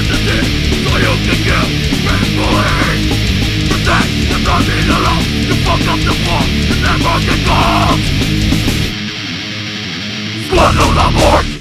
identity so you can get peacefully. Protect the bloody alone. You fuck up the floor, you never get caught. Squad of the board.